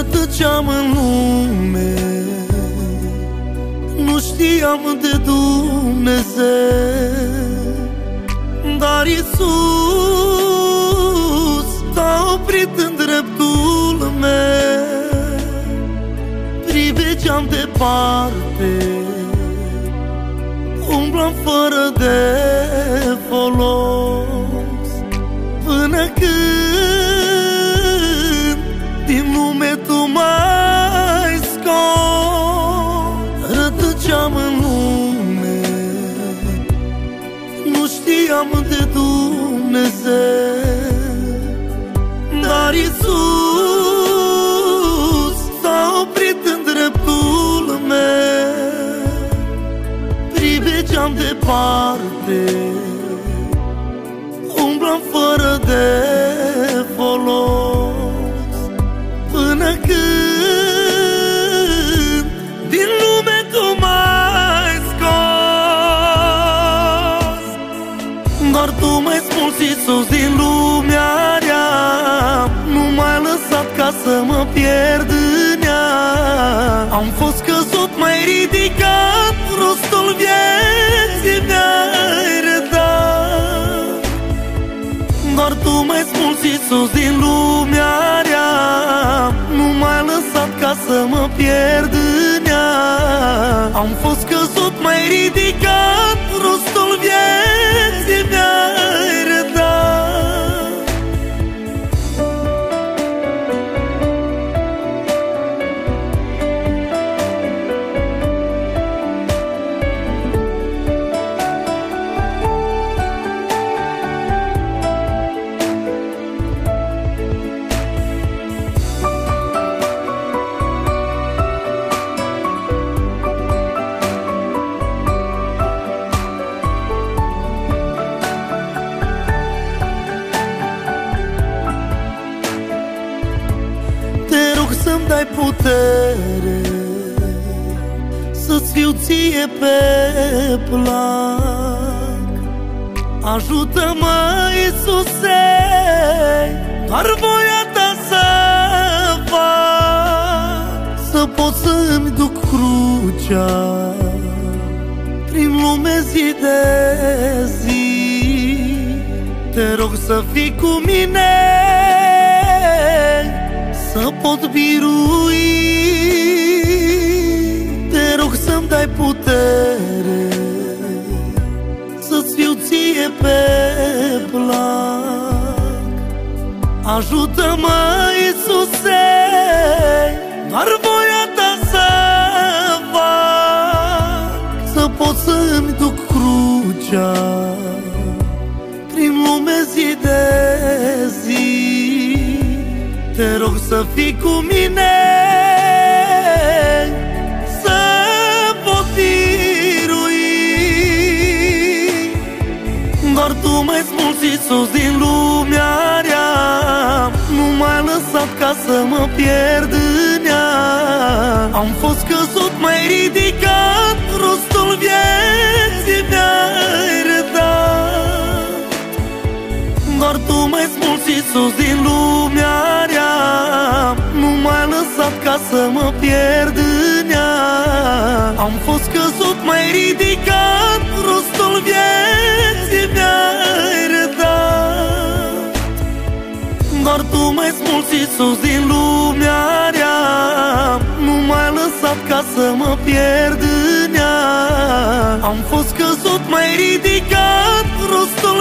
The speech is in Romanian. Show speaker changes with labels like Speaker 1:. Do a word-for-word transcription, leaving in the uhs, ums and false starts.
Speaker 1: Rătăceam în lume, nu știam de Dumnezeu, dar Iisus s-a oprit în dreptul meu. Privegeam departe, umblam fără de folos, până când din lume Tu m-ai scos. Rătăceam în lume, nu știam de Dumnezeu, dar Iisus s-a oprit în dreptul meu. Privegeam departe, umblam fără de folos, până când din lume Tu m-ai scos. Doar Tu m-ai smuls, Iisus, din lumea rea, nu m-ai lăsat ca să mă pierd în ea. Am fost căzut, m-ai ridicat, rostul vieții mi-ai redat. Doar Tu m-ai smuls, Iisus, din lumea rea, nu m-ai lăsat ca să mă pierd în ea. Am fost căzut, m-ai ridicat, rostul vieții mi-ai redat. Să-mi dai putere, să-ți fiu Ție pe plac. Ajută-mă, Iisuse, doar voia Ta să fac, să pot să-mi duc crucea prin lume zi de zi. Te rog să fii cu mine, să pot birui. Te rog să-mi dai putere, să-ți fiu Ție pe plac. Ajută-mă, Iisuse, doar voia Ta să fac, să pot să-mi duc crucea prin lume zi de zi. Te rog să fii cu mine, să pot birui. Doar Tu m-ai smuls, Iisus, din lumea rea, nu m-ai lăsat ca să mă pierd în ea. Am fost căzut, m-ai ridicat, rostul vieții mi-ai redat. Doar Tu m-ai smuls, Iisus, din lumea rea, nu m-ai lăsat ca să mă pierd în ea. Am fost căzut, m-ai ridicat, rostul vieții mi-ai redat. Doar Tu m-ai smuls, Iisus, din lumea rea, nu m-ai lăsat ca să mă pierd în ea. Am fost căzut, m-ai ridicat, rostul